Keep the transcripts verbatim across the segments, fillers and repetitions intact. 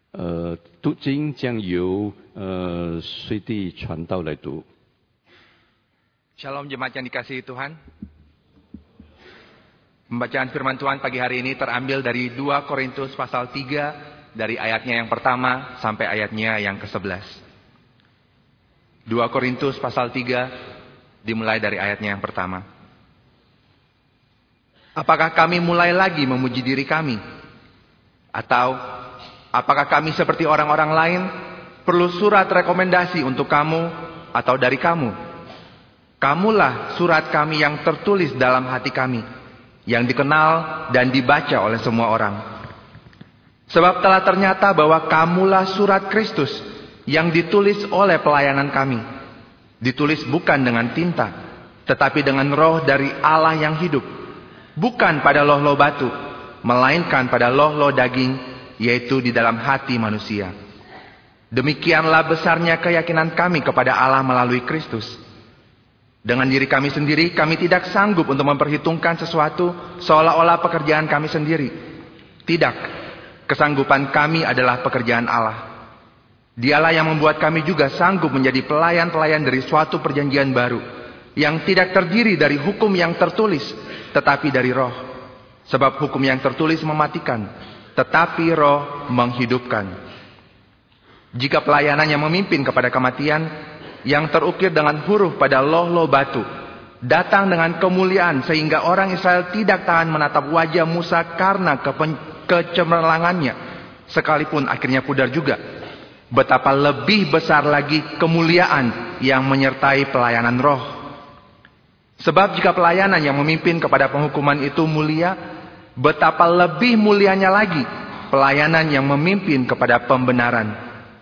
呃，读经将由呃随地传道来读。 Shalom jemaat yang dikasihi Tuhan. Pembacaan firman Tuhan pagi hari ini terambil dari dua Korintus pasal tiga dari ayatnya yang pertama sampai ayatnya yang kesebelas. dua Korintus pasal tiga dimulai dari ayatnya yang pertama. Apakah kami mulai lagi memuji diri kami? Atau apakah kami seperti orang-orang lain perlu surat rekomendasi untuk kamu atau dari kamu? Kamulah surat kami yang tertulis dalam hati kami, yang dikenal dan dibaca oleh semua orang. Sebab telah ternyata bahwa kamulah surat Kristus yang ditulis oleh pelayanan kami. Ditulis bukan dengan tinta, tetapi dengan roh dari Allah yang hidup. Bukan pada loh-loh batu, melainkan pada loh-loh daging, yaitu di dalam hati manusia. Demikianlah besarnya keyakinan kami kepada Allah melalui Kristus. Dengan diri kami sendiri, kami tidak sanggup untuk memperhitungkan sesuatu seolah-olah pekerjaan kami sendiri. Tidak, kesanggupan kami adalah pekerjaan Allah. Dialah yang membuat kami juga sanggup menjadi pelayan-pelayan dari suatu perjanjian baru, yang tidak terdiri dari hukum yang tertulis, tetapi dari roh. Sebab hukum yang tertulis mematikan, tetapi roh menghidupkan. Jika pelayanan yang memimpin kepada kematian, yang terukir dengan huruf pada loh-loh batu, datang dengan kemuliaan sehingga orang Israel tidak tahan menatap wajah Musa karena kecemerlangannya, sekalipun akhirnya pudar juga. Betapa lebih besar lagi kemuliaan yang menyertai pelayanan roh. Sebab jika pelayanan yang memimpin kepada penghukuman itu mulia, betapa lebih mulianya lagi pelayanan yang memimpin kepada pembenaran.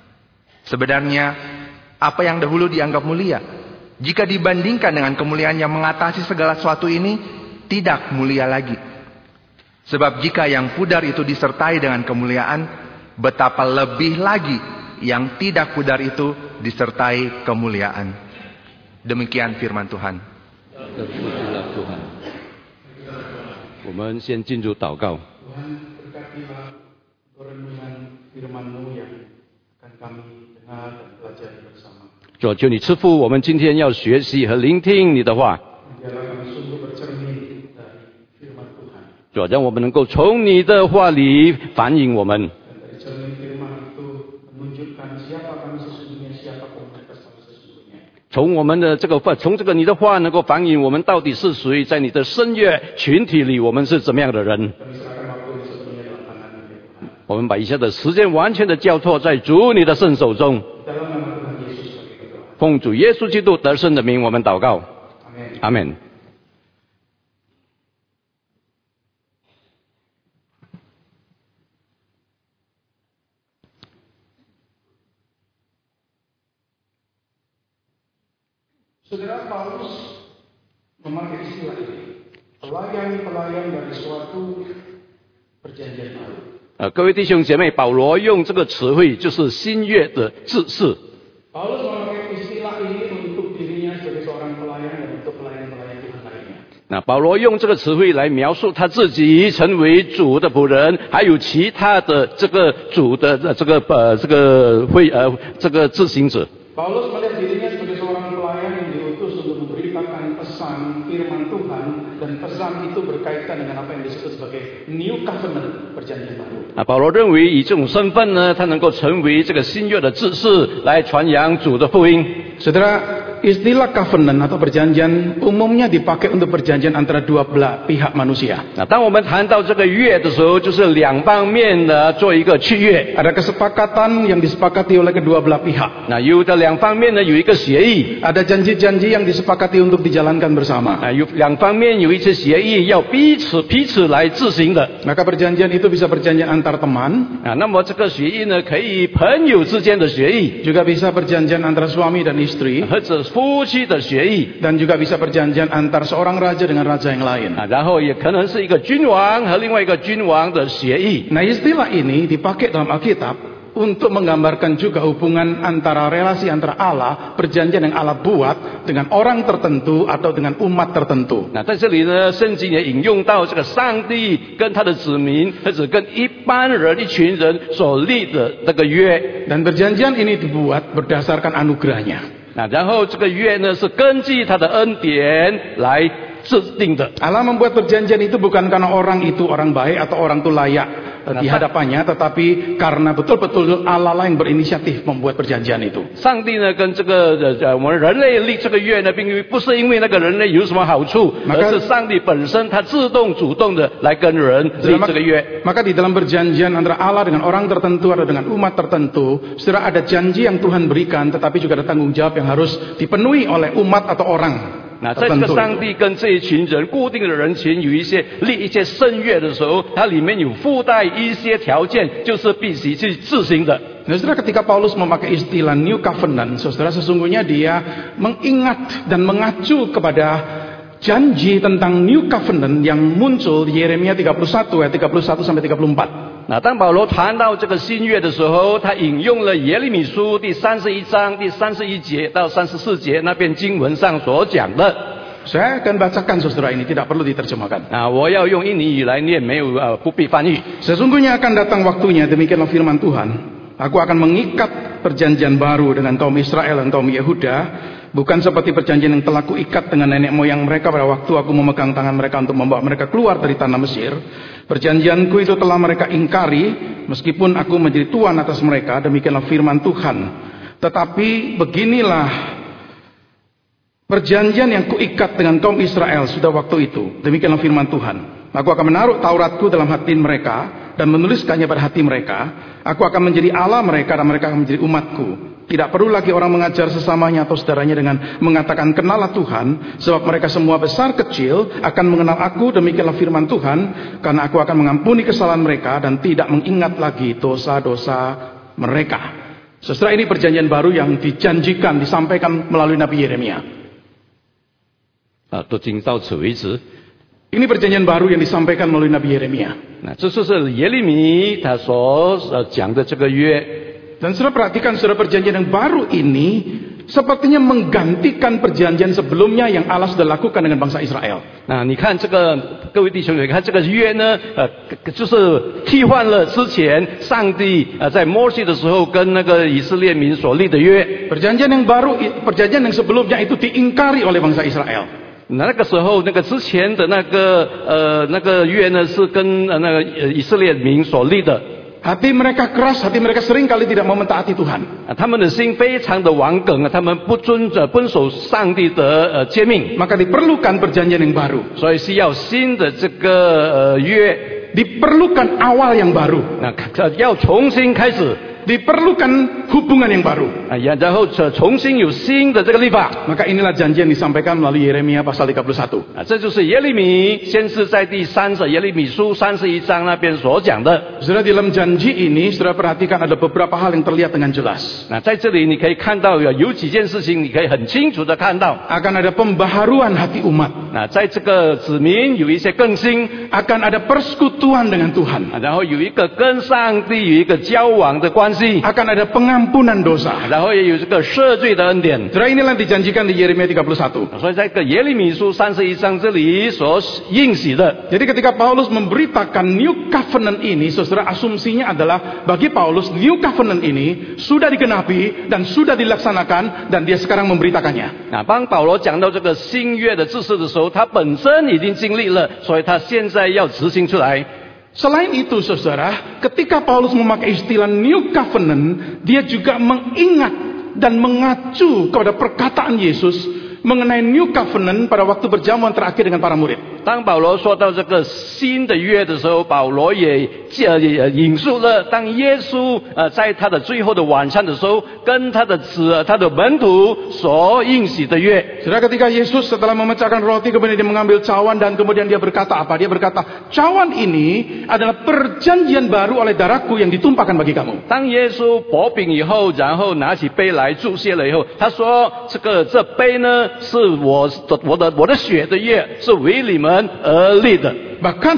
Sebenarnya apa yang dahulu dianggap mulia, jika dibandingkan dengan kemuliaan yang mengatasi segala sesuatu ini, tidak mulia lagi. Sebab jika yang pudar itu disertai dengan kemuliaan, betapa lebih lagi yang tidak pudar itu disertai kemuliaan. Demikian firman Tuhan. Terpujilah Tuhan. 我们先进入祷告。 Tuhan, berkatilah renungan firman-Mu yang akan kami dengar dan pelajari bersama. 主，求你赐福我们今天要学习和聆听你的话。 Biarlah kami sungguh bercermin dari firman Tuhan. 主，让我们能够从你的话里反映我们。 Dan dari cermin firman itu menunjukkan siapa kami sesungguhnya, siapa komunitas kami sesungguhnya. 从我们的这个从这个你的话能够反映我们到底是属于在你的声乐群体里我们是怎么样的人。 Kami serahkan waktu ini sepenuhnya dalam tangan-Mu ya Tuhan. 我们把以下的时间完全的交托在主你的圣手中。 Dalam nama Tuhan Yesus kami berdoa. 奉主耶稣基督得胜的名，我们祷告。 Amin. 阿门。 Saudara, Paulus memakai istilah ini, pelayan-pelayan dari suatu perjanjian baru. 呃，各位弟兄姐妹，保罗用这个词汇就是新约的制式。 Paulus memakai istilah ini untuk dirinya sebagai seorang pelayan dan untuk pelayan-pelayan Tuhan lainnya. 那保罗用这个词汇来描述他自己成为主的仆人，还有其他的这个主的这个呃这个会呃这个执行者。 Paulus melihat dirinya sebagai seorang pelayan yang diutus untuk memberitakan pesan firman Tuhan, dan pesan itu berkaitan dengan apa yang disebut sebagai New Covenant, perjanjian baru. 啊，保罗认为以这种身份呢，他能够成为这个新约的志士，来传扬主的福音。 Saudara, istilah covenant atau perjanjian umumnya dipakai untuk perjanjian antara dua belah pihak manusia. 那当我们谈到这个约的时候，就是两方面的做一个契约。 Ada kesepakatan yang disepakati oleh kedua belah pihak. 那有的两方面呢有一个协议， Ada janji-janji yang disepakati untuk dijalankan bersama. 啊，有两方面有一些协议要彼此彼此来执行的。 Maka perjanjian itu bisa perjanjian antar teman, 啊，那么这个协议呢，可以朋友之间的协议， juga bisa perjanjian antara suami dan istri, 或者夫妻的协议， dan juga bisa perjanjian antar seorang raja dengan raja yang lain. 啊，然后也可能是一个君王和另外一个君王的协议。 Nah, istilah ini dipakai dalam Alkitab untuk menggambarkan juga hubungan antara relasi antara Allah, perjanjian yang Allah buat dengan orang tertentu atau dengan umat tertentu. 那在这里呢，圣经也引用到这个上帝跟他的子民，或者跟一般人、一群人所立的那个约。 Dan perjanjian ini dibuat berdasarkan anugerahnya. 那然后这个约呢，是根据他的恩典来制定的。 Allah membuat perjanjian itu bukan karena orang itu orang baik atau orang itu layak di hadapannya, tetapi karena betul-betul Allah lah yang berinisiatif membuat perjanjian itu. 上帝呢跟这个呃我们人类立这个约呢，并不是因为那个人类有什么好处，而是上帝本身他自动主动的来跟人立这个约。 Maka di dalam perjanjian antara Allah dengan orang tertentu atau dengan umat tertentu, sudah ada janji yang Tuhan berikan, tetapi juga ada tanggung jawab yang harus dipenuhi oleh umat atau orang. 那在这个上帝跟这一群人固定的人群有一些立一些圣约的时候，它里面有附带一些条件，就是必须去执行的。 Nah, saudara, ketika Paulus memakai istilah New Covenant, saudara, sesungguhnya dia mengingat dan mengacu kepada janji tentang New Covenant yang muncul di Yeremia tiga puluh satu ayat tiga puluh satu sampai tiga puluh empat. 那当保罗谈到这个新约的时候，他引用了耶利米书第三十一章第三十一节到三十四节那篇经文上所讲的。 Saya akan bacakan, saudara, ini tidak perlu diterjemahkan. 啊，我要用印尼语来念，没有呃不必翻译。 Sesungguhnya akan datang waktunya, demikianlah firman Tuhan. Aku akan mengikat perjanjian baru dengan kaum Israel dan kaum Yehuda, bukan seperti perjanjian yang telah kuikat dengan nenek moyang mereka pada waktu aku memegang tangan mereka untuk membawa mereka keluar dari tanah Mesir. Perjanjianku itu telah mereka ingkari, meskipun aku menjadi tuan atas mereka, demikianlah firman Tuhan. Tetapi beginilah perjanjian yang kuikat dengan kaum Israel sudah waktu itu, demikianlah firman Tuhan. Aku akan menaruh Tauratku dalam hati mereka dan menuliskannya pada hati mereka. Aku akan menjadi Allah mereka dan mereka akan menjadi umatku. Tidak perlu lagi orang mengajar sesamanya atau saudaranya dengan mengatakan kenallah Tuhan, sebab mereka semua besar kecil akan mengenal aku, demikianlah firman Tuhan, karena aku akan mengampuni kesalahan mereka dan tidak mengingat lagi dosa-dosa mereka. Saudara, ini perjanjian baru yang dijanjikan, disampaikan melalui Nabi Yeremia. 啊，都经到此为止。 Ini perjanjian baru yang disampaikan melalui Nabi Yeremia. 那这就是耶利米他所呃讲的这个约。 Dan saudara perhatikan, saudara, perjanjian yang baru ini sepertinya menggantikan perjanjian sebelumnya yang Allah sudah lakukan dengan bangsa Israel. 那你看这个，各位弟兄，你看这个约呢，呃，就是替换了之前上帝呃在摩西的时候跟那个以色列民所立的约。 Perjanjian yang baru, perjanjian yang sebelumnya itu diingkari oleh bangsa Israel. 那个时候，那个之前的那个呃那个约呢，是跟呃那个呃以色列民所立的。 Hati mereka keras, hati mereka sering kali tidak mau mentaati Tuhan. 啊，他们的心非常的顽梗啊，他们不遵着遵守上帝的呃诫命， Maka diperlukan perjanjian yang baru. 所以需要新的这个呃约， Diperlukan awal yang baru. 那要重新开始。 Diperlukan hubungan yang baru. 啊，然后重新有新的这个立法。 Maka inilah janji yang disampaikan melalui Yeremia pasal tiga puluh satu. 啊，这就是耶利米先是在第三十耶利米书三十一章那边所讲的。 Saudara, dalam janji ini, saudara perhatikan ada beberapa hal yang terlihat dengan jelas. 那在这里你可以看到有有几件事情，你可以很清楚的看到。 Akan ada pembaharuan hati umat. 那在这个子民有一些更新， Akan ada persekutuan dengan Tuhan. 啊，然后有一个跟上帝有一个交往的关系。 Akan ada pengampunan dosa. 然后也有这个赦罪的恩典。 Saudara, inilah yang dijanjikan di Yeremia tiga puluh satu. 所以在这个耶利米书三十一章这里所应许的。 Jadi ketika Paulus memberitakan New Covenant ini, saudara, asumsinya adalah bagi Paulus New Covenant ini sudah digenapi dan sudah dilaksanakan dan dia sekarang memberitakannya. 那当保罗讲到这个新约的知识的时候，他本身已经经历了，所以他现在要执行出来。 Selain itu, saudara, ketika Paulus memakai istilah New Covenant, dia juga mengingat dan mengacu kepada perkataan Yesus mengenai New Covenant pada waktu perjamuan terakhir dengan para murid. 当保罗说到这个新的约的时候，保罗也呃也引述了当耶稣呃在他的最后的晚餐的时候，跟他的子他的门徒所应许的约。 Saudara, ketika Yesus setelah memecahkan roti, kemudian dia mengambil cawan dan kemudian dia berkata apa? Dia berkata, cawan ini adalah perjanjian baru oleh darahku yang ditumpahkan bagi kamu. 当耶稣擘饼以后，然后拿起杯来注谢了以后，他说：“这个这杯呢，是我的我的我的血的约，是为你们而立的。” Bahkan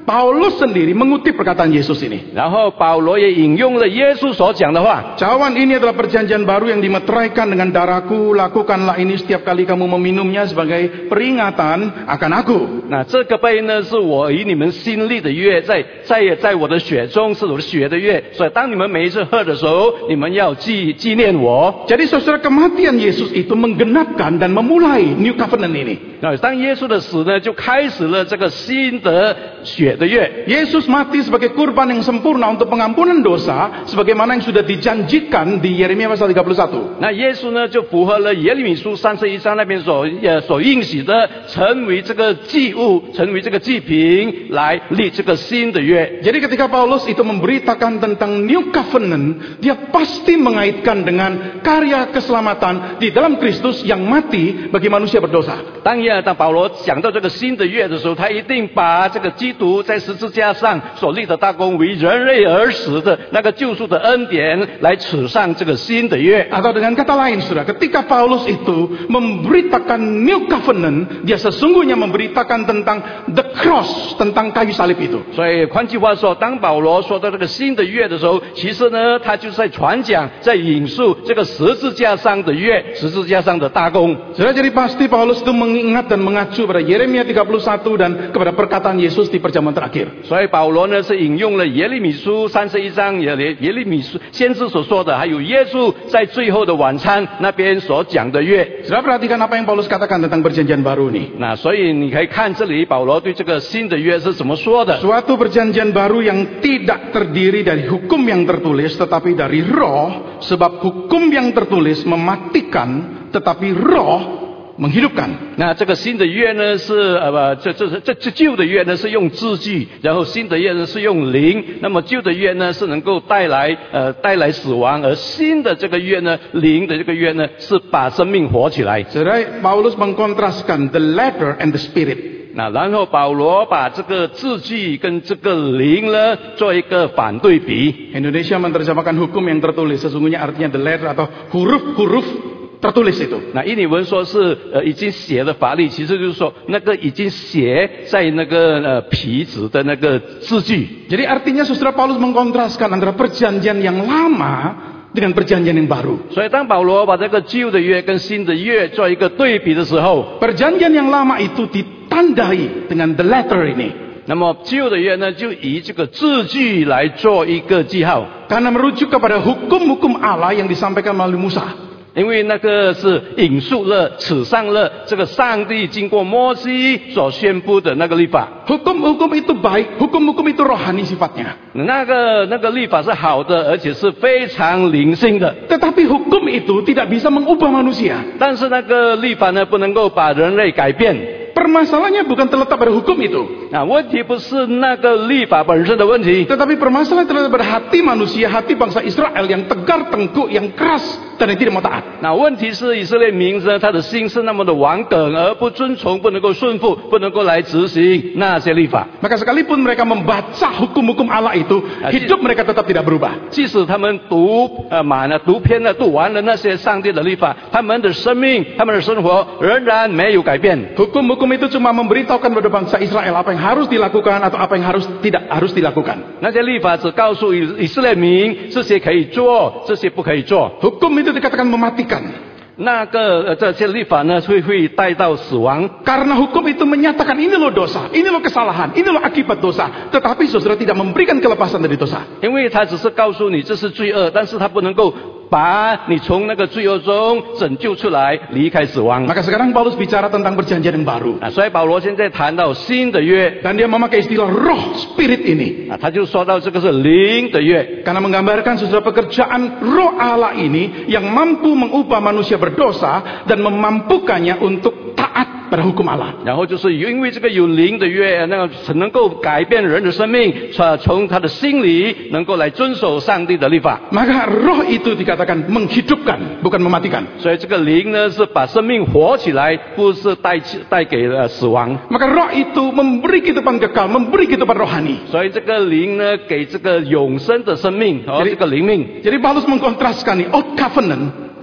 Paulus sendiri mengutip perkataan Yesus ini. 然后保罗也引用了耶稣所讲的话。 Cawan ini adalah perjanjian baru yang dimeteraikan dengan darahku. Lakukanlah ini setiap kali kamu meminumnya sebagai peringatan akan aku. 那这个杯呢，是我与你们新立的约，在在在我的血中是我的血的约，所以当你们每一次喝的时候，你们要纪纪念我。 Jadi saudara, kematian Yesus itu menggenapkan dan memulai New Covenant ini. 那当耶稣的死呢，就开始了这个新的血的约。 Yesus mati sebagai kurban yang sempurna untuk pengampunan dosa, sebagaimana yang sudah dijanjikan di Yeremia pasal tiga puluh satu. 那耶稣呢，就符合了耶利米书三十一章那边所呃所应许的，成为这个祭物，成为这个祭品，来立这个新的约。 Jadi ketika Paulus itu memberitakan tentang New Covenant, dia pasti mengaitkan dengan karya keselamatan di dalam Kristus yang mati bagi manusia berdosa. 当然，当保罗讲到这个新的约的时候，他一定把这个基督在十字架上所立的大功，为人类而死的那个救赎的恩典，来扯上这个新的约。 Atau dengan kata lain, saudara, ketika Paulus itu memberitakan New Covenant, dia sesungguhnya memberitakan tentang the cross, tentang kayu salib itu. 所以换句话说，当保罗说到这个新的约的时候，其实呢，他就是在传讲，在引述这个十字架上的约，十字架上的大功。 Saudara, jadi pasti Paulus itu mengingat dan mengacu pada Yeremia tiga puluh satu dan kepada perkataan Yesus di perjamuan terakhir. 所以保罗呢是引用了耶利米书三十一章耶利耶利米书先知所说的，还有耶稣在最后的晚餐那边所讲的约。 Saudara, perhatikan apa yang Paulus katakan tentang perjanjian baru ini. 那所以你可以看这里保罗对这个新的约是怎么说的。 Suatu perjanjian baru yang tidak terdiri dari hukum yang tertulis, tetapi dari roh, sebab hukum yang tertulis mematikan, tetapi roh menghidupkan. 那这个新的约呢是呃不这这这这旧的约呢是用字句，然后新的约呢是用灵。那么旧的约呢是能够带来呃带来死亡，而新的这个约呢灵的这个约呢是把生命活起来。 Saudara, Paulus mengkontraskan the letter and the spirit. 那然后保罗把这个字句跟这个灵呢做一个反对比。 Indonesia menerjemahkan hukum yang tertulis, sesungguhnya artinya the letter atau huruf-huruf tertulis itu. 那印尼文说是呃已经写的法律，其实就是说那个已经写在那个呃皮子的那个字句。 Jadi artinya saudara, Paulus mengkontraskan antara perjanjian yang lama dengan perjanjian yang baru. 所以当保罗把这个旧的约跟新的约做一个对比的时候， Perjanjian yang lama itu ditandai dengan the letter ini. 那么旧的约呢就以这个字句来做一个记号， Karena merujuk kepada hukum-hukum Allah yang disampaikan melalui Musa. 因为那个是引述了、扯上了这个上帝经过摩西所宣布的那个律法。 Hukum-hukum itu baik, hukum-hukum itu rohani sifatnya. 那个那个律法是好的，而且是非常灵性的。 Tetapi hukum itu tidak bisa mengubah manusia. 但是那个律法呢，不能够把人类改变。 Permasalahannya bukan terletak pada hukum itu. 啊，问题不是那个律法本身的问题， Tetapi permasalahan terletak pada hati manusia, hati bangsa Israel yang tegar tengkuk, yang keras dan yang tidak mau taat. 那问题是以色列民呢，他的心是那么的顽梗，而不遵从，不能够顺服，不能够来执行那些律法。 Maka sekalipun mereka membaca hukum-hukum Allah itu, hidup mereka tetap tidak berubah. 即使他们读呃满了、读偏了、读完了那些上帝的律法，他们的生命、他们的生活仍然没有改变。 Hukum-hukum itu cuma memberitahukan kepada bangsa Israel apa yang harus dilakukan atau apa yang harus tidak harus dilakukan. 那些律法只告诉以以色列民这些可以做，这些不可以做。 Hukum itu dikatakan mematikan. 那个呃这些律法呢，会会带到死亡。 Karena hukum itu menyatakan ini loh dosa, ini loh kesalahan, ini loh akibat dosa. Tetapi saudara tidak memberikan kelepasan dari dosa. 因为他只是告诉你这是罪恶，但是他不能够把你从那个罪恶中拯救出来，离开死亡。 Maka sekarang Paulus bicara tentang perjanjian yang baru. 啊，所以保罗现在谈到新的约 Dan dia memakai istilah roh spirit ini. 啊，他就说到这个是灵的约。 Karena menggambarkan saudara pekerjaan roh Allah ini yang mampu mengubah manusia berdosa dan memampukannya untuk taat pada hukum Allah. 然后就是因为这个有灵的约，那个能够改变人的生命，从从他的心里能够来遵守上帝的律法。 Maka roh itu dikatakan menghidupkan, bukan mematikan. 所以这个灵呢是把生命活起来，不是带带给了死亡。 Maka roh itu memberi kehidupan kekal, memberi kehidupan rohani. 所以这个灵呢给这个永生的生命和这个灵命。 Jadi Paulus mengkontraskan nih, Old Covenant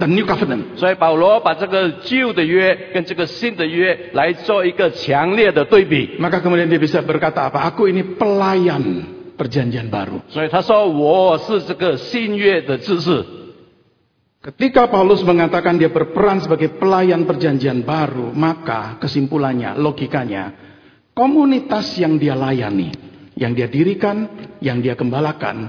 the New Covenant. 所以保罗把这个旧的约跟这个新的约来做一个强烈的对比。 Maka kemudian dia bisa berkata apa? Aku ini pelayan perjanjian baru. 所以他说我是这个新约的知识。 Ketika Paulus mengatakan dia berperan sebagai pelayan perjanjian baru, maka kesimpulannya, logikanya, komunitas yang dia layani, yang dia dirikan, yang dia gembalakan,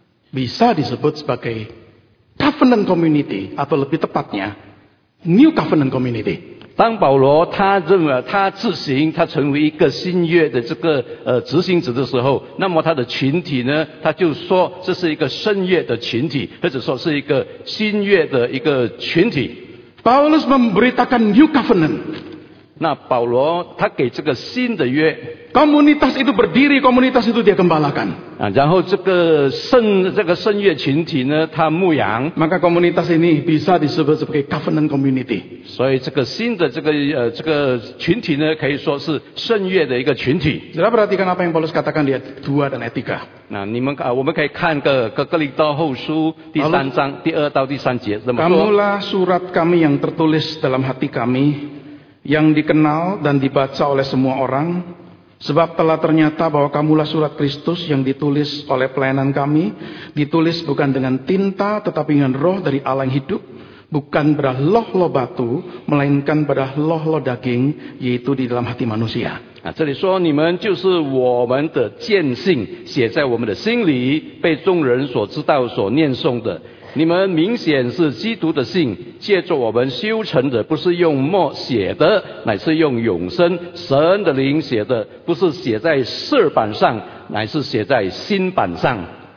bisa disebut sebagai covenant community, atau lebih tepatnya, new covenant community. 当保罗他认为他自行他成为一个新约的这个呃执行者的时候，那么他的群体呢，他就说这是一个圣约的群体，或者说是一个新约的一个群体。 Paulus memberitakan new covenant. 那保罗他给这个新的约， Komunitas itu berdiri, komunitas itu dia gembalakan. 啊，然后这个圣这个圣约群体呢，他牧羊， Maka komunitas ini bisa disebut sebagai covenant community. 所以这个新的这个呃这个群体呢，可以说是圣约的一个群体。 Saudara perhatikan apa yang Paulus katakan di ayat dua dan ayat tiga. 那你们啊，我们可以看个个哥林多后书第三章第二到第三节这么说。 Kamulah surat kami yang tertulis dalam hati kami, yang dikenal dan dibaca oleh semua orang, sebab telah ternyata bahwa kamulah surat Kristus yang ditulis oleh pelayanan kami, ditulis bukan dengan tinta tetapi dengan roh dari Allah yang hidup, bukan pada loh-loh batu, melainkan pada loh-loh daging, yaitu di dalam hati manusia. 啊，这里说你们就是我们的见信，写在我们的心里，被众人所知道、所念诵的。你们明显是基督的信，借着我们修成的，不是用墨写的，乃是用永生神的灵写的，不是写在石板上，乃是写在心板上。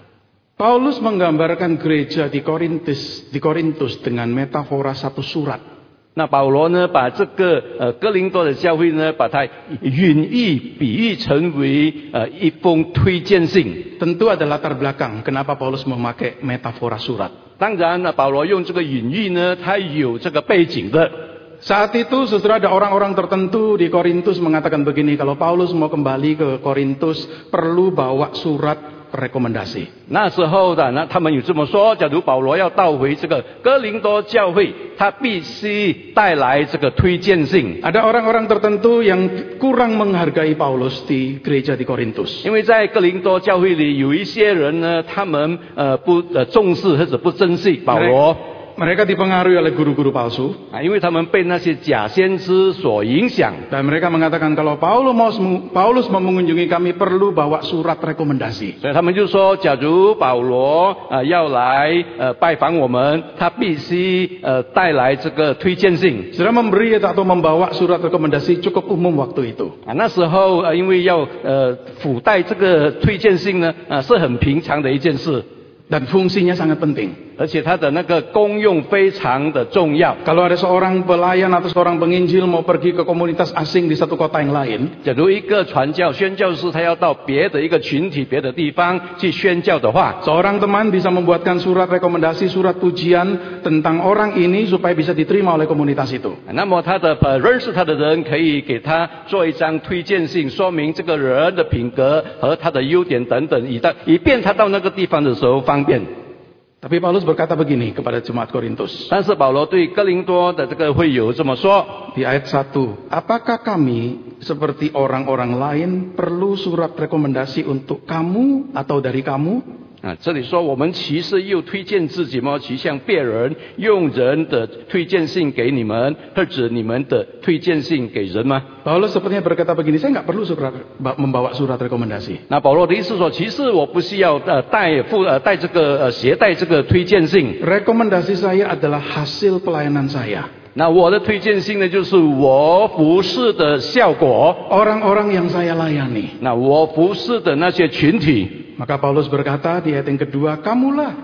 Paulus menggambarkan gereja di Korintus, di Korintus dengan metafora satu surat. 那保罗呢，把这个呃哥林多的教会呢，把它隐喻比喻成为呃一封推荐信。 Tentu ada latar belakang kenapa Paulus memakai metafora surat. 当然呢，保罗用这个隐喻呢，它有这个背景的。 Saat itu saudara ada orang-orang tertentu di Korintus mengatakan begini, kalau Paulus mau kembali ke Korintus perlu bawa surat rekomendasi. 那时候的那他们有这么说，假如保罗要到回这个哥林多教会，他必须带来这个推荐信。 Ada orang-orang tertentu yang kurang menghargai Paulus di gereja di Korintus. 因为在哥林多教会里有一些人呢，他们呃不呃重视或者不珍惜保罗。 Mereka dipengaruhi oleh guru-guru palsu. 啊，因为他们被那些假先知所影响。 Dan mereka mengatakan kalau Paulus mau Paulus mau mengunjungi kami perlu bawa surat rekomendasi. 所以他们就说，假如保罗呃要来呃拜访我们，他必须呃带来这个推荐信。 Saudara memberi atau membawa surat rekomendasi cukup umum waktu itu. 啊，那时候呃因为要呃附带这个推荐信呢，啊是很平常的一件事。 Dan fungsinya sangat penting. 而且它的那个功用非常的重要。 Kalau ada seorang pelayan atau seorang penginjil mau pergi ke komunitas asing di satu kota yang lain, 假如一个传教宣教士他要到别的一个群体、别的地方去宣教的话， seorang teman bisa membuatkan surat rekomendasi, surat pujian tentang orang ini supaya bisa diterima oleh komunitas itu. 那么他的呃认识他的人可以给他做一张推荐信，说明这个人的品格和他的优点等等，以到以便他到那个地方的时候方便。 Tapi Paulus berkata begini kepada jemaat Korintus. 但是保罗对哥林多的这个会友这么说。 Di ayat satu, apakah kami seperti orang-orang lain perlu surat rekomendasi untuk kamu atau dari kamu? 啊，这里说我们其实又推荐自己吗？其向别人用人的推荐信给你们，或者你们的推荐信给人吗？ Paulus sepertinya berkata begini, saya nggak perlu surat, membawa surat rekomendasi. 那保罗的意思说，其实我不需要呃带附呃带这个呃携带这个推荐信。 Rekomendasi saya adalah hasil pelayanan saya. 那我的推荐信呢，就是我服侍的效果。 Orang-orang yang saya layani. 那我服侍的那些群体。 Maka Paulus berkata di ayat yang kedua, kamulah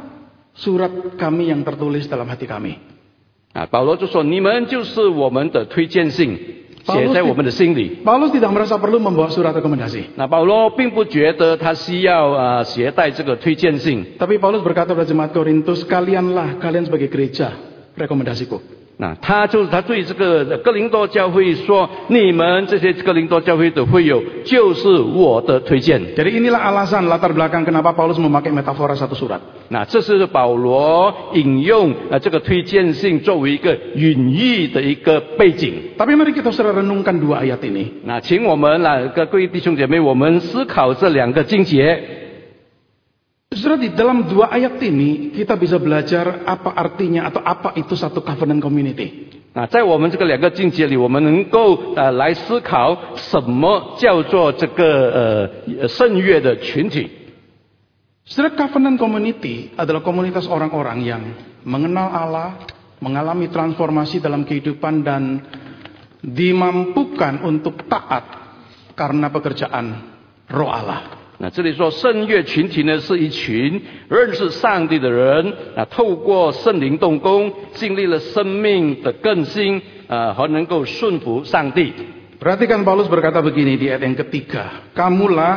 surat kami yang tertulis dalam hati kami. 啊，保罗就说，你们就是我们的推荐信，写在我们的心里。 Paulus tidak merasa perlu membawa surat rekomendasi. 那保罗并不觉得他需要啊携带这个推荐信。 Tapi Paulus berkata pada jemaat Korintus, kalianlah kalian sebagai gereja rekomendasiku. 那他就是他对这个哥林多教会说，你们这些哥林多教会的会友就是我的推荐。 Jadi inilah alasan latar belakang kenapa Paulus memakai metafora satu surat. 那这是保罗引用呃这个推荐信作为一个隐喻的一个背景。 Tapi mari kita saudara renungkan dua ayat ini. 那请我们来各位弟兄姐妹，我们思考这两个经节。 Saudara, di dalam dua ayat ini kita bisa belajar apa artinya atau apa itu satu covenant community. 那在我们这个两个经节里，我们能够呃来思考什么叫做这个呃圣约的群体。 Saudara, covenant community adalah komunitas orang-orang yang mengenal Allah, mengalami transformasi dalam kehidupan dan dimampukan untuk taat karena pekerjaan Roh Allah. 那这里说圣约群体呢，是一群认识上帝的人啊，透过圣灵动工，经历了生命的更新啊，和能够顺服上帝。 Perhatikan Paulus berkata begini di ayat yang ketiga. Kamulah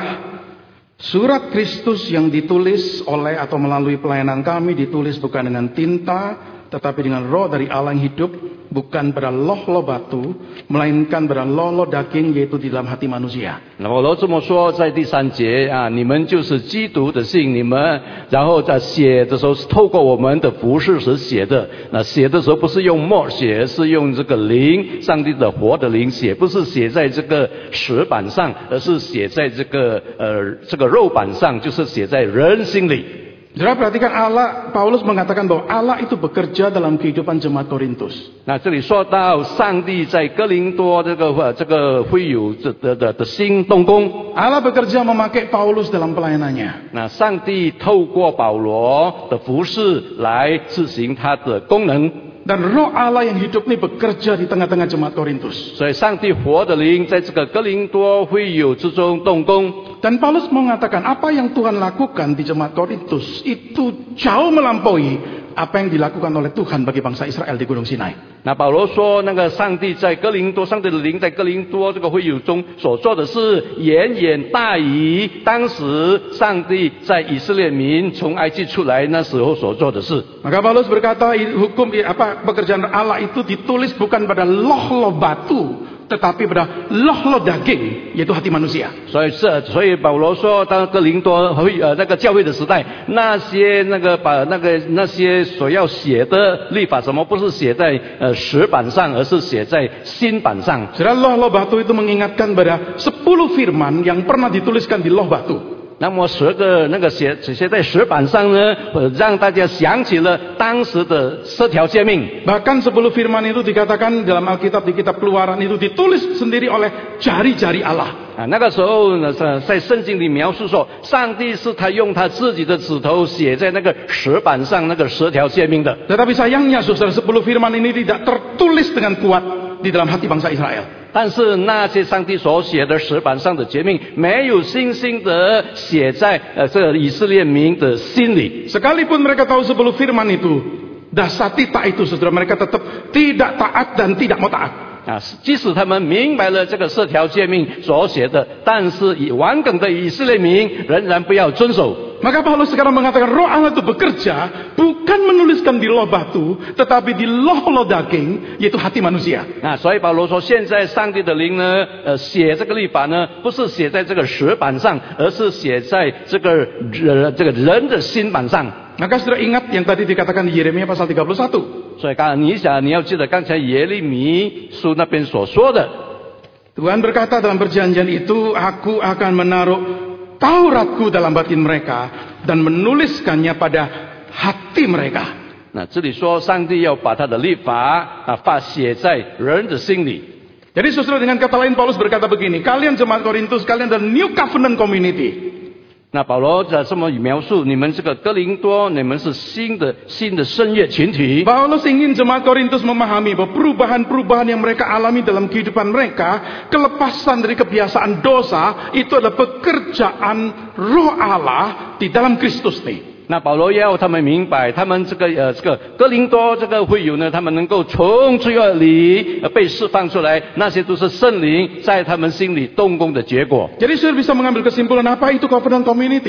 surat Kristus yang ditulis oleh atau melalui pelayanan kami, ditulis bukan dengan tinta, tetapi dengan roh dari Allah yang hidup, bukan pada loh-loh batu, melainkan pada loh-loh daging, yaitu di dalam hati manusia. 那保罗这么说，在第三节啊，你们就是基督的信，你们然后在写的时候是透过我们的服事时写的。那写的时候不是用墨写，是用这个灵，上帝的活的灵写，不是写在这个石板上，而是写在这个呃这个肉板上，就是写在人心里。 Saudara, perhatikan Allah, Paulus mengatakan bahwa Allah itu bekerja dalam kehidupan jemaat Korintus. 那这里说到上帝在哥林多这个这个会有这的的的心动工。 Allah bekerja memakai Paulus dalam pelayanannya. 那上帝透过保罗的服事来执行他的功能。 Dan roh Allah yang hidup ini bekerja di tengah-tengah jemaat Korintus. 所以上帝活的灵在这个哥林多会友之中动工。 Dan Paulus mengatakan apa yang Tuhan lakukan di jemaat Korintus itu jauh melampaui apa yang dilakukan oleh Tuhan bagi bangsa Israel di Gunung Sinai. 那保罗说，那个上帝在哥林多，上帝的灵在哥林多这个会友中所做的事，远远大于当时上帝在以色列民从埃及出来那时候所做的事。 Maka Paulus berkata hukum apa pekerjaan Allah itu ditulis bukan pada loh-loh batu, tetapi pada loh-loh daging, yaitu hati manusia. 所以是，所以保罗说，当哥林多会呃那个教会的时代，那些那个把那个那些所要写的律法，什么不是写在呃石板上，而是写在心板上。 Saudara, loh-loh batu itu mengingatkan pada sepuluh firman yang pernah dituliskan di loh batu. 那么十个那个写写在石板上呢，呃让大家想起了当时的十条诫命。 Bahkan sepuluh firman itu dikatakan dalam Alkitab, di kitab Keluaran itu ditulis sendiri oleh jari-jari Allah. 啊，那个时候呢，在在圣经里描述说，上帝是他用他自己的指头写在那个石板上那个十条诫命的。 Tetapi sayangnya saudara, sepuluh firman ini tidak tertulis dengan kuat di dalam hati bangsa Israel. 但是那些上帝所写的石板上的诫命，没有信心的写在呃这以色列民的心里。 Sekalipun mereka tahu sepuluh firman itu, dasatita itu saudara, mereka tetap tidak taat dan tidak mau taat. 啊，即使他们明白了这个十条诫命所写的，但是以顽梗的以色列民仍然不要遵守。 Maka Paulus sekarang mengatakan roh Allah itu bekerja bukan menuliskan di loh batu, tetapi di loh-loh daging, yaitu hati manusia. 啊，所以保罗说，现在上帝的灵呢，呃，写这个律法呢，不是写在这个石板上，而是写在这个呃这个人的心板上。 Maka saudara ingat yang tadi dikatakan di Yeremia pasal tiga puluh satu. 所以刚你想你要记得刚才耶利米书那边所说的， Tuhan berkata dalam perjanjian itu, aku akan menaruh Tauratku dalam batin mereka dan menuliskannya pada hati mereka. 那这里说上帝要把他的律法啊发写在人的心里。 Jadi saudara, dengan kata lain Paulus berkata begini, kalian jemaat Korintus, kalian adalah New Covenant Community. 那保罗在这么描述，你们这个哥林多，你们是新的新的圣约群体。 Paulus ingin jemaat Korintus memahami bahwa perubahan-perubahan yang mereka alami dalam kehidupan mereka, kelepasan dari kebiasaan dosa, itu adalah pekerjaan Roh Allah di dalam Kristus nih. 那保罗要他们明白，他们这个呃这个哥林多这个会友呢，他们能够从罪恶里呃被释放出来，那些都是圣灵在他们心里动工的结果。 Jadi saya bisa mengambil kesimpulan apa itu covenant community.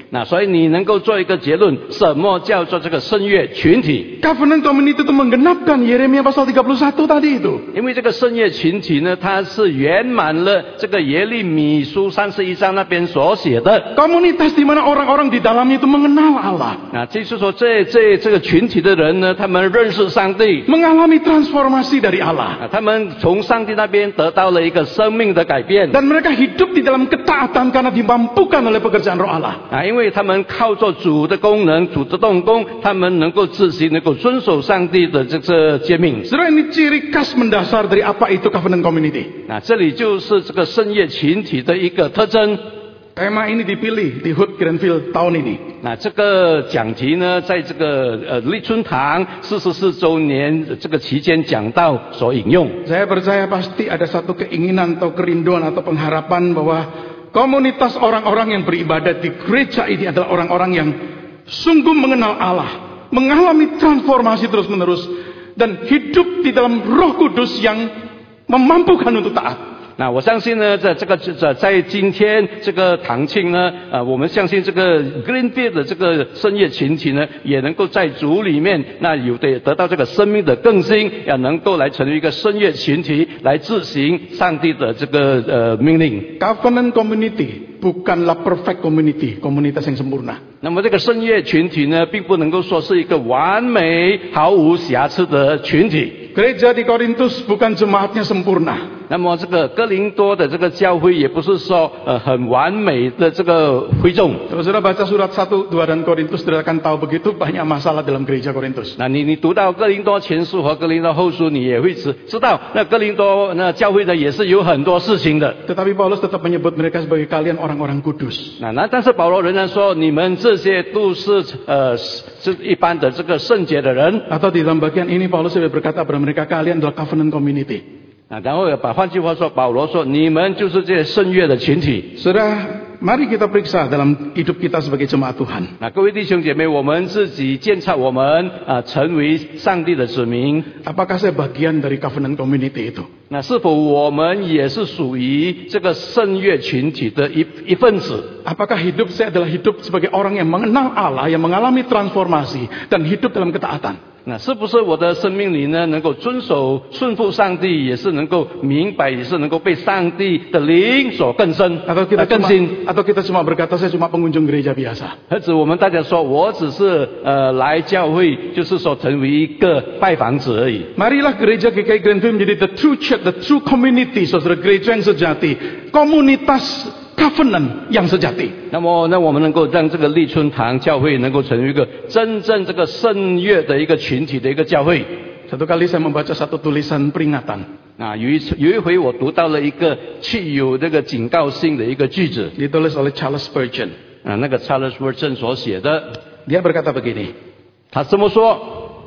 那所以你能够做一个结论，什么叫做这个圣乐群体？ Covenant community itu menggenapkan Yeremia pasal tiga puluh satu tadi itu. 因为这个圣乐群体呢，它是圆满了这个耶利米书三十一章那边所写的。 Komunitas di mana orang-orang di dalamnya itu mengenal Allah. 那就是说这这这个群体的人呢，他们认识上帝， Mengalami transformasi dari Allah. 啊，他们从上帝那边得到了一个生命的改变。 Dan mereka hidup di dalam ketaatan karena dimampukan oleh pekerjaan roh Allah. 啊，因为他们靠着主的功能、主的动工，他们能够自行能够遵守上帝的这个诫命。 Saudara, ini ciri khas mendasar dari apa itu covenant community. 那这里就是这个圣业群体的一个特征。 Tema ini dipilih di Hood Granville tahun ini. 那这个讲题呢，在这个呃立春堂四十四周年这个期间讲到所引用。 Saya percaya pasti ada satu keinginan atau kerinduan atau pengharapan bahwa komunitas orang-orang yang beribadat di gereja ini adalah orang-orang yang sungguh mengenal Allah, mengalami transformasi terus-menerus, dan hidup di dalam Roh Kudus yang memampukan untuk taat. 那我相信呢，在这个在在今天这个堂庆呢，啊、呃，我们相信这个 Greenfield 的这个圣业群体呢，也能够在主里面，那有的得到这个生命的更新，也能够来成为一个圣业群体，来执行上帝的这个呃命令。 Covenant community bukanlah perfect community, komunitas yang sempurna. 那么这个圣业群体呢，并不能够说是一个完美、毫无瑕疵的群体。 Gereja di Korintus bukan jemaatnya sempurna. 那么这个哥林多的这个教会也不是说呃很完美的这个会众。 Kalau saudara baca surat satu, dua dan Korintus, saudara akan tahu begitu banyak masalah dalam gereja Korintus. 那你你读到哥林多前书和哥林多后书，你也会知知道，那哥林多那教会呢也是有很多事情的。 Tetapi Paulus tetap menyebut mereka sebagai kalian orang-orang kudus. 那那但是保罗仍然说，你们这些都是呃是一般的这个圣洁的人。 Atau di dalam bagian ini Paulus sudah berkata kepada mereka, kalian adalah covenant community. 啊，然后把换句话说，保罗说，你们就是这些圣乐的群体。 Saudara, mari kita periksa dalam hidup kita sebagai jemaat Tuhan. 那各位弟兄姐妹，我们自己监察我们啊，成为上帝的子民。 Apakah saya bagian dari covenant community itu? 那是否我们也是属于这个圣乐群体的一一份子？ Apakah hidup saya adalah hidup sebagai orang yang mengenal Allah, yang mengalami transformasi, dan hidup dalam ketaatan? 那是不是我的生命里呢，能够遵守、顺服上帝，也是能够明白，也是能够被上帝的灵所更深、 Atau kita 更 cuma, 新？ atau kita cuma berkata saya cuma pengunjung gereja biasa. 或者我们大家说，我只是呃来教会，就是说成为一个拜访者而已。 Marilah gereja G K I Greenfield menjadi the true church, the true community, saudara, gereja yang sejati, komunitas covenant yang sejati. 那么，那我们能够让这个立春堂教会能够成为一个真正这个圣乐的一个群体的一个教会。 Satu kali saya membaca satu tulisan peringatan. 啊，有一次有一回我读到了一个具有这个警告性的一个句子， Ditulis oleh Charles Spurgeon. 啊，那个 Charles Spurgeon 所写的， Dia berkata begini, 他这么说。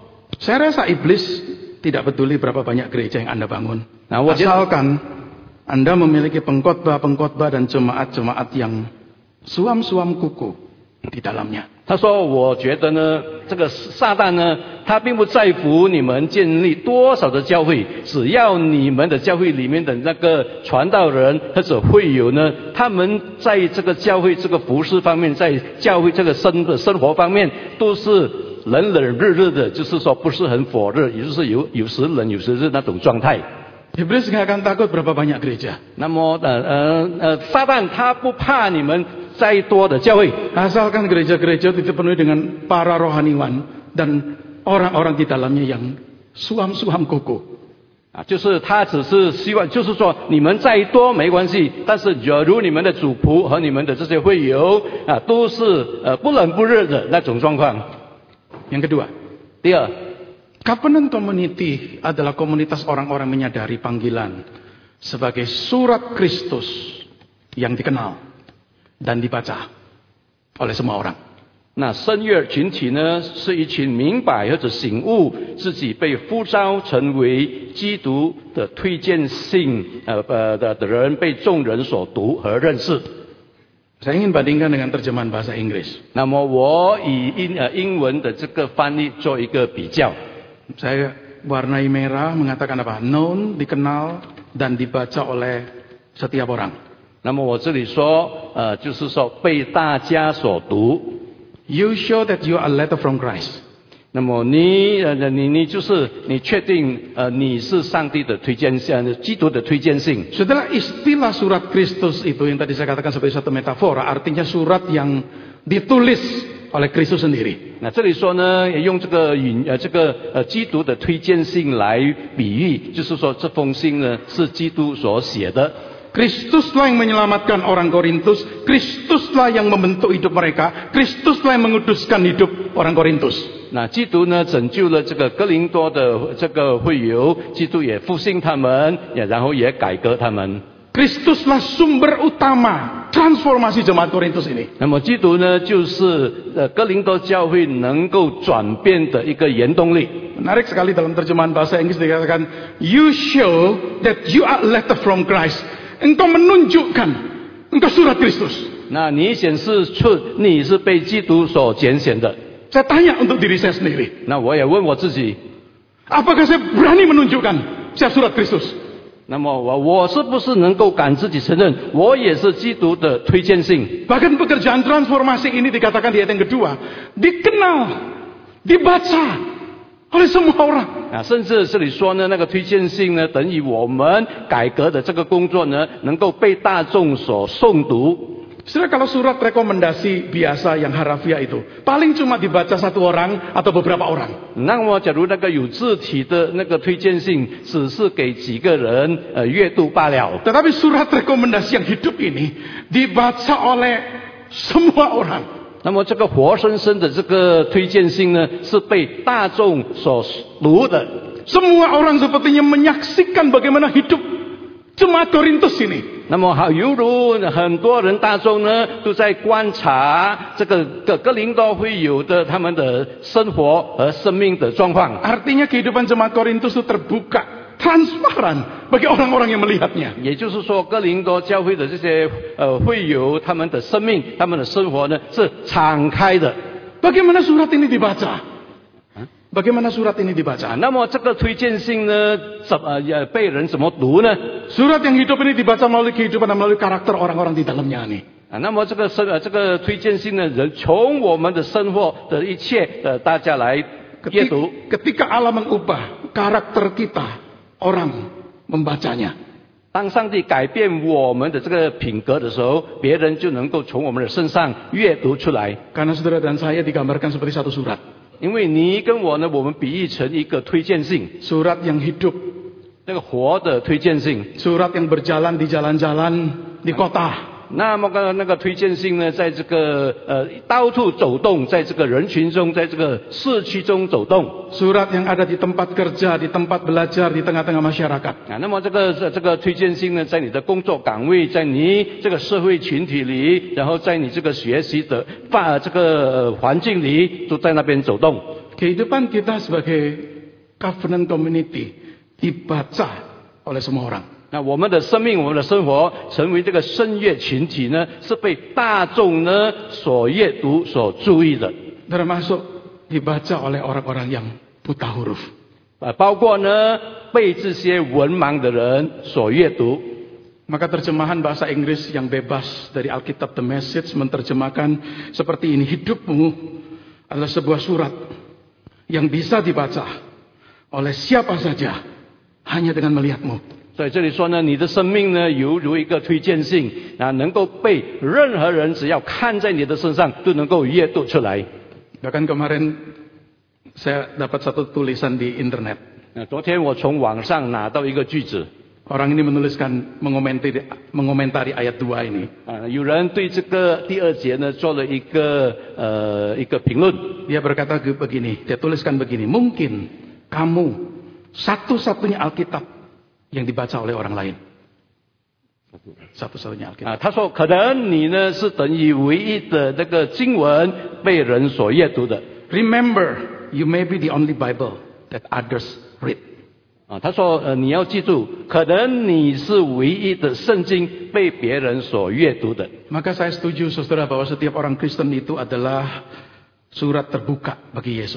saya rasa iblis tidak peduli berapa banyak gereja yang Anda bangun. Nah, wajib- Asalkan Anda memiliki pengkhotbah-pengkhotbah dan jemaat-jemaat yang suam-suam kuku di dalamnya. 他说：“我觉得呢，这个撒旦呢，他并不在乎你们建立多少的教会，只要你们的教会里面的那个传道人或者会友呢，他们在这个教会这个服事方面，在教会这个生的生活方面，都是冷冷热热的，就是说不是很火热，也就是有有时冷有时热那种状态。” Iblis nggak akan takut berapa banyak gereja. 那么呃呃呃，撒旦他不怕你们再多的教会。 Asalkan gereja-gereja itu dipenuhi dengan para rohaniwan dan orang-orang di dalamnya yang suam-suam kuku. 啊，就是他只是希望，就是说你们再多没关系，但是假如你们的主仆和你们的这些会友啊，都是呃不冷不热的那种状况。 Yang kedua, 第二， covenant community adalah komunitas orang-orang menyadari panggilan sebagai surat Kristus yang dikenal dan dibaca oleh semua orang. 那圣乐群体呢，是一群明白或者醒悟自己被呼召成为基督的推荐信呃呃的的人，被众人所读和认识。 Saya ingin bandingkan dengan terjemahan bahasa Inggris. 那么我以英呃英文的这个翻译做一个比较。 Saya warnai merah mengatakan apa? Known, dikenal, dan dibaca oleh setiap orang. 那么我这里说，呃，就是说被大家所读。 You show that you are a letter from Christ. 那么你呃你你就是你确定呃你是上帝的推荐信，基督的推荐信。 Saudara, istilah surat Kristus itu yang tadi saya katakan sebagai satu metafora, artinya surat yang ditulis oleh Kristus sendiri. 那这里说呢，也用这个引呃这个呃基督的推荐信来比喻，就是说这封信呢是基督所写的。 Kristuslah yang menyelamatkan orang Korintus, Kristuslah yang membentuk hidup mereka, Kristuslah yang menguduskan hidup orang Korintus. 那基督呢拯救了这个哥林多的这个会友，基督也复兴他们，也然后也改革他们。 Kristuslah sumber utama transformasi jemaat Korintus ini. 那么基督呢，就是呃哥林多教会能够转变的一个原动力。 Menarik sekali dalam terjemahan bahasa Inggris dikatakan, you show that you are a letter from Christ. Engkau menunjukkan engkau surat Kristus. 那你显示出你是被基督所拣选的。 Saya tanya untuk diri saya sendiri. 那我也问我自己， Apakah saya berani menunjukkan saya surat Kristus? 那么我我是不是能够敢自己承认，我也是基督的推荐信？ Bahkan pekerjaan transformasi ini dikatakan di ayat yang kedua, dikenal, dibaca oleh semua orang. 啊，甚至这里说呢，那个推荐信呢，等于我们改革的这个工作呢，能够被大众所诵读。 Saudara, kalau surat rekomendasi biasa yang harafiah itu paling cuma dibaca satu orang atau beberapa orang. 那么，假如那个有字体的那个推荐信，只是给几个人呃阅读罢了。 Tetapi surat rekomendasi yang hidup ini dibaca oleh semua orang. 那么，这个活生生的这个推荐信呢，是被大众所读的。 Semua orang sepertinya menyaksikan bagaimana hidup jemaat Korintus ini. 那么，好，犹如很多人大众呢，都在观察这个哥哥林多会有的他们的生活和生命的状况。 Artinya kehidupan jemaat Korintus itu terbuka, transparan bagi orang-orang yang melihatnya. 也就是说，哥林多教会的这些呃会友，他们的生命、他们的生活呢，是敞开的。 Bagaimana surat ini dibaca? Bagaimana surat ini dibaca? 那么这个推荐信呢，怎么也被人怎么读呢？ Surat yang hidup ini dibaca melalui kehidupan dan melalui karakter orang-orang di dalamnya nih. 啊，那么这个生呃这个推荐信的人，从我们的生活的一切呃大家来阅读。 Ketika Allah mengubah karakter kita, orang membacanya. 当上帝改变我们的这个品格的时候，别人就能够从我们的身上阅读出来。 Karena saudara dan saya digambarkan seperti satu surat. 因为你跟我呢，我们比喻成一个推荐信， Surat yang hidup. 那个活的推荐信。 Surat yang berjalan di jalan-jalan di kota. 那么个那个推荐信呢，在这个呃到处走动，在这个人群中，在这个市区中走动。 Surat yang ada di tempat kerja, di tempat belajar, di tengah-tengah masyarakat. 啊，那么这个这这个推荐信呢，在你的工作岗位，在你这个社会群体里，然后在你这个学习的范这个呃环境里，都在那边走动。 Kehidupan kita sebagai covenant community dibaca oleh semua orang. 那我们的生命，我们的生活，成为这个圣乐群体呢，是被大众呢所阅读、所注意的。 Termasuk dibaca oleh orang-orang yang buta huruf. 啊，包括呢被这些文盲的人所阅读。 Maka terjemahan bahasa Inggris yang bebas dari Alkitab The Message menerjemahkan seperti ini. Hidupmu adalah sebuah surat yang bisa dibaca oleh siapa saja hanya dengan melihatmu. 所以这里说呢，你的生命呢，犹如一个推荐信啊，能够被任何人只要看在你的身上，都能够阅读出来。 Bahkan kemarin saya dapat satu tulisan di internet. 那昨天我从网上拿到一个句子， Orang ini menuliskan mengomentari, mengomentari ayat dua ini. 啊，有人对这个第二节呢做了一个呃一个评论。 Dia berkata begini, dia tuliskan begini, mungkin kamu satu-satunya Alkitab yang dibaca oleh orang lain. Satu-satunya Alkitab. 啊，他说可能你呢是等于唯一的那个经文被人所阅读的。 Remember, you may be the only Bible that others read. 啊，他说呃你要记住，可能你是唯一的圣经被别人所阅读的。 Maka saya setuju saudara bahwa setiap orang Kristen itu adalah surat terbuka bagi Yesus.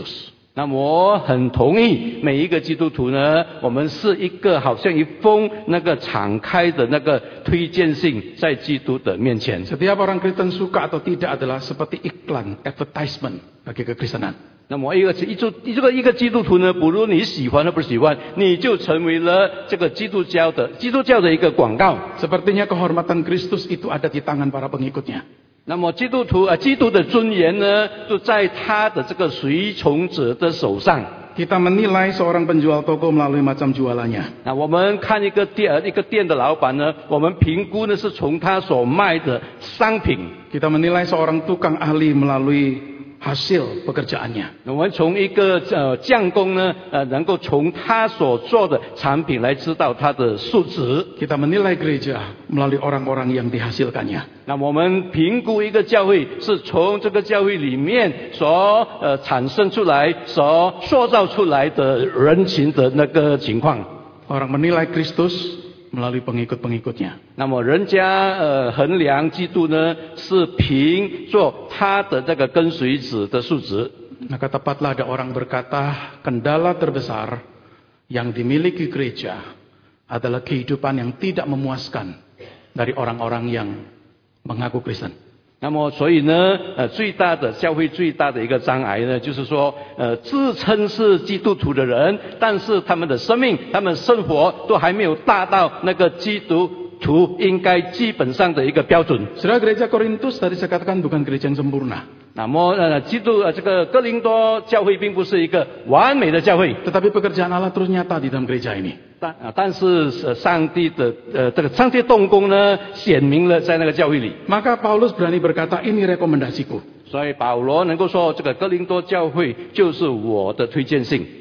那么我很同意，每一个基督徒呢，我们是一个好像一封那个敞开的那个推荐信，在基督的面前。 Setiap orang Kristen suka atau tidak adalah seperti iklan, advertisement bagi kekristenan. 那么一个一就这个一个基督徒呢，不论你喜欢或不喜欢，你就成为了这个基督教的基督教的一个广告。 Sepertinya kehormatan Kristus itu ada di tangan para pengikutnya. 那么基督徒啊，基督的尊严呢，就在他的这个随从者的手上。 Kita menilai seorang penjual toko melalui macam jualannya. 那我们看一个店一个店的老板呢，我们评估呢是从他所卖的商品。 Kita menilai seorang tukang ahli melalui hasil pekerjaannya. 我们从一个呃匠工呢，呃能够从他所做的产品来知道他的素质。 Kita menilai gereja melalui orang-orang yang dihasilkannya. 那我们评估一个教会是从这个教会里面所呃产生出来、所塑造出来的人群的那个情况。 Orang menilai Kristus melalui pengikut-pengikutnya. 那么人家呃衡量基督呢，是凭做他的这个跟随者的素质。 Maka tepatlah ada orang berkata, kendala terbesar yang dimiliki gereja adalah kehidupan yang tidak memuaskan dari orang-orang yang mengaku Kristen. 那么，所以呢，呃，最大的教会最大的一个障碍呢，就是说，呃，自称是基督徒的人，但是他们的生命、他们生活都还没有达到那个基督徒应该基本上的一个标准。 Saudara, gereja Korintus tadi saya katakan bukan gereja yang sempurna. 那么，呃，基督呃这个哥林多教会并不是一个完美的教会， Tetapi pekerjaan Allah terus nyata di dalam gereja ini. 但啊，但是呃，上帝的呃这个上帝动工呢，显明了在那个教会里。 Maka Paulus berani berkata, ini rekomendasiku. 所以保罗能够说，这个哥林多教会就是我的推荐信。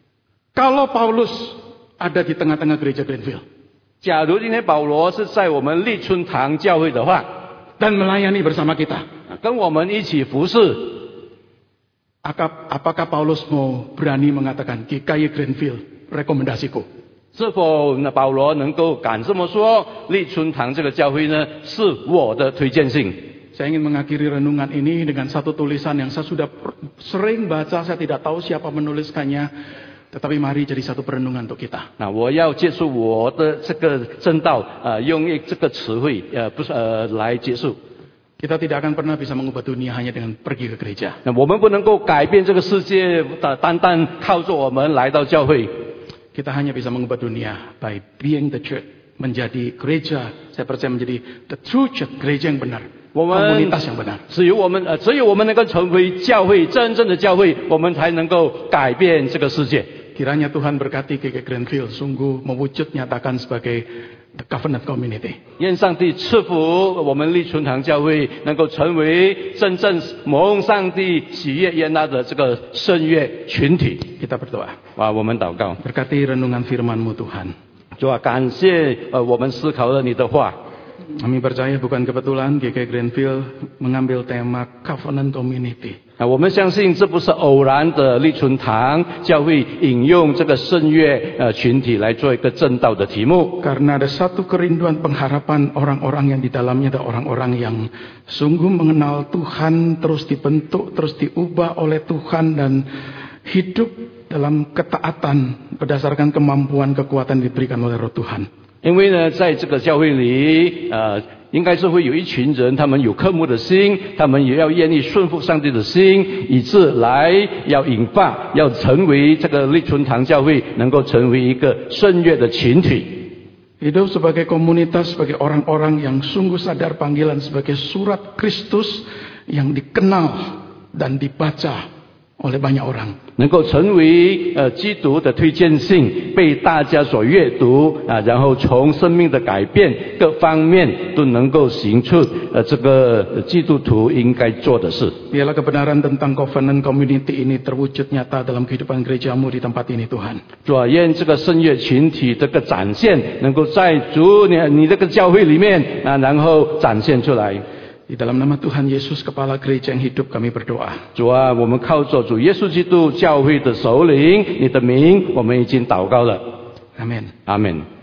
Kalau Paulus ada di tengah-tengah gereja Greenfield 假如今天保罗是在我们立春堂教会的话， dan melayani bersama kita, 跟我们一起服侍， apakah Paulus mau berani mengatakan, G K Y Greenfield rekomendasiku? 是否那保罗能够敢这么说？立春堂这个教会呢，是我的推荐信。 Saya ingin mengakhiri renungan ini dengan satu tulisan yang saya sudah sering baca, saya tidak tahu siapa menuliskannya, tetapi mari jadi satu perenungan untuk kita. 那我要结束我的这个正道，呃，用一这个词汇，呃，不是呃来结束。 Kita tidak akan pernah bisa mengubah dunia hanya dengan pergi ke gereja. 那我们不能够改变这个世界，单单单靠着我们来到教会。 Kita hanya bisa mengubah dunia by being the church, menjadi gereja. Saya percaya menjadi the true church, gereja yang benar, 我们 komunitas yang benar. 只有我们呃，只有我们能够成为教会，真正的教会，我们才能够改变这个世界。 Kiranya Tuhan berkati G K Y Greenfield sungguh mewujud nyatakan sebagai the covenant community. 愿上帝赐福我们立春堂教会，能够成为真正蒙上帝喜悦悦纳的这个圣乐群体。 Kita berdoa. 啊，我们祷告， Berkati renungan firman-Mu Tuhan. 主啊，感谢呃我们思考了你的话。 Kami percaya bukan kebetulan G K Y Greenfield mengambil tema covenant community. 啊，我们相信这不是偶然的，立春堂教会引用这个圣乐呃群体来做一个正道的题目。 Karena ada satu kerinduan pengharapan orang-orang yang di dalamnya ada orang-orang yang sungguh mengenal Tuhan, terus dibentuk, terus diubah oleh Tuhan dan hidup dalam ketaatan berdasarkan kemampuan kekuatan yang diberikan oleh Roh Tuhan. 因为呢，在这个教会里，呃，应该是会有一群人，他们有渴慕的心，他们也要愿意顺服上帝的心，以致来要引发，要成为这个立春堂教会能够成为一个圣乐的群体。 Hidup sebagai komunitas, sebagai orang-orang yang sungguh sadar panggilan sebagai surat Kristus yang dikenal dan dibaca oleh banyak orang. 能够成为呃基督的推荐信，被大家所阅读啊，然后从生命的改变各方面都能够行出呃这个基督徒应该做的事。 Biarlah kebenaran tentang covenant community ini terwujud nyata dalam kehidupan gerejamu di tempat ini Tuhan. 主啊，愿这个圣乐群体这个展现，能够在主你你这个教会里面啊，然后展现出来。 Di dalam nama Tuhan Yesus, Kepala Gereja yang hidup, kami berdoa. 主啊，我们靠着主耶稣基督教会的首领，你的名，我们已经祷告了。 Amin. 阿门。